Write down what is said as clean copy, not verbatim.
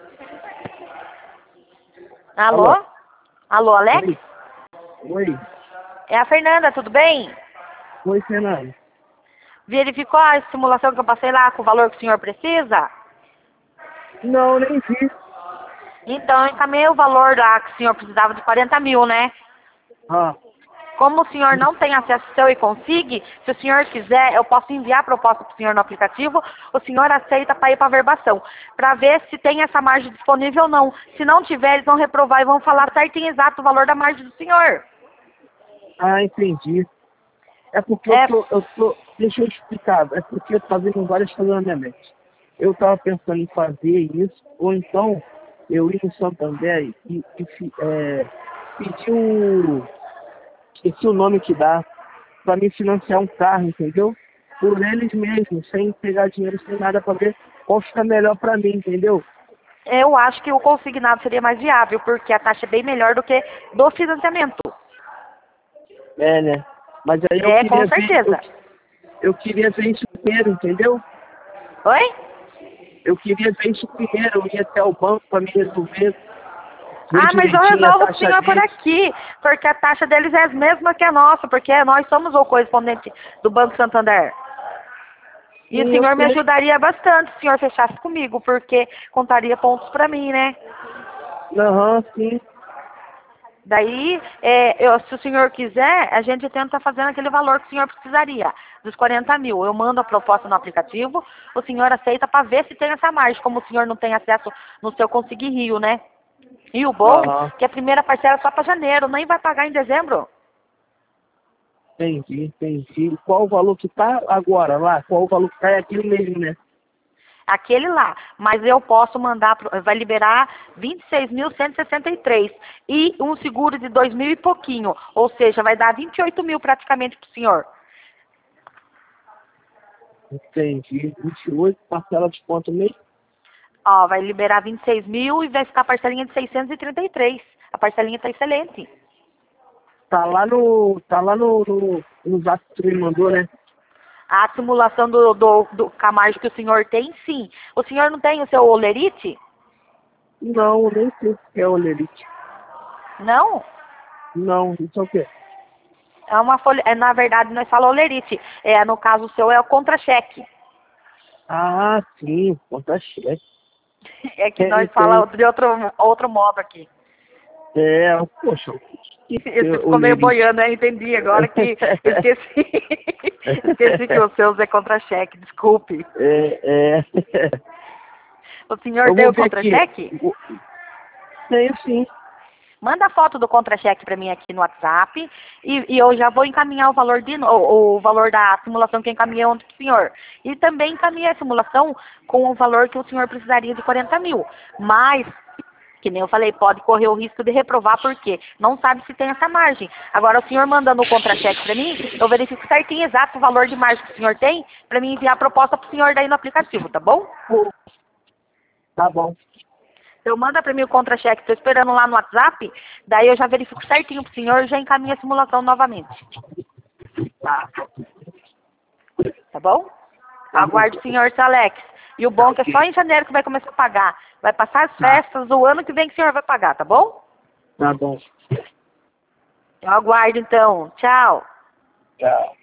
Alô? Alô? Alô, Alex? Oi. Oi. É a Fernanda, tudo bem? Oi, Fernando. Verificou a simulação que eu passei lá com o valor que o senhor precisa? Não, nem vi. Então, eu encaminhei o valor lá que o senhor precisava de 40 mil, né? Ah, Como o senhor não tem acesso seu e consiga, se o senhor quiser, eu posso enviar a proposta para o senhor no aplicativo, o senhor aceita para ir para a verbação, para ver se tem essa margem disponível ou não. Se não tiver, eles vão reprovar e vão falar certinho exato o valor da margem do senhor. entendi. É porque É, deixa eu explicar, é porque eu tô vendo várias coisas na minha mente. Eu tava pensando em fazer isso, ou então eu ir no Santander e pedir esqueci o nome que dá, para me financiar um carro, entendeu? Por eles mesmos, sem pegar dinheiro, sem nada, para ver qual fica melhor para mim, entendeu? eu acho que o consignado seria mais viável, porque a taxa é bem melhor do que do financiamento. É, né? Mas aí É, com certeza. eu queria ver isso primeiro, entendeu? Oi? Eu queria ver isso primeiro, eu ia até o banco para me resolver, ver Ah, mas eu direitinho a resolvo com o taxa senhor por deles. aqui, porque a taxa deles é a mesma que a nossa, porque nós somos o correspondente do Banco Santander. E o Sim, eu senhor me sei. ajudaria bastante se o senhor fechasse comigo, porque contaria pontos para mim, né? Aham, sim. Daí, se o senhor quiser, a gente tenta fazendo aquele valor que o senhor precisaria, dos 40 mil. Eu mando a proposta no aplicativo, o senhor aceita para ver se tem essa margem, como o senhor não tem acesso no seu Conseguir Rio, né? E o bom, Aham, que a primeira parcela é só para janeiro, nem vai pagar em dezembro. entendi. Qual o valor que tá agora lá? Qual o valor que tá? É aquele mesmo, né? Aquele lá, mas eu posso mandar, vai liberar 26.163 e um seguro de 2 mil e pouquinho, ou seja, vai dar 28 mil praticamente para o senhor. Entendi. 28, parcela de quanto mesmo? Ó, vai liberar 26 mil e vai ficar a parcelinha de 633. A parcelinha está excelente. Tá lá no zap que tu me mandou, né? A simulação do Camargo que o senhor tem, sim. O senhor não tem o seu olerite? Não, nem sei o que é olerite. Não? Não, isso é o quê? É uma folha, na verdade, nós falamos olerite. No caso o seu é o contra-cheque. Ah, sim, conta-cheque. É que Tem, nós falamos tem. de outro modo aqui. Poxa, Você ficou meio olerite. boiando, né? Entendi agora que esqueci. Esqueci que o seu é contra-cheque, desculpe. É, é. O senhor Eu tem vou o ver aqui. contra-cheque? Tenho sim. Manda a foto do contra-cheque para mim aqui no WhatsApp e eu já vou encaminhar o valor o valor da simulação que eu encaminhei ontem para o senhor. E também encaminhei a simulação com o valor que o senhor precisaria de 40 mil. Mas, que nem eu falei, pode correr o risco de reprovar porque não sabe se tem essa margem. Agora, o senhor mandando o contra-cheque para mim, eu verifico certinho exato o valor de margem que o senhor tem para mim enviar a proposta para o senhor daí no aplicativo, tá bom? Tá bom. Então manda para mim o contra-cheque, estou esperando lá no WhatsApp, daí eu já verifico certinho pro senhor e já encaminho a simulação novamente. Tá. Tá bom? Tá bom. Aguarde o senhor, seu Alex. E o Tá bom é que é só ok. em janeiro que vai começar a pagar. Vai passar as Tá. festas do ano que vem que o senhor vai pagar, tá bom? Tá bom. Eu aguardo então. Tchau. Tchau.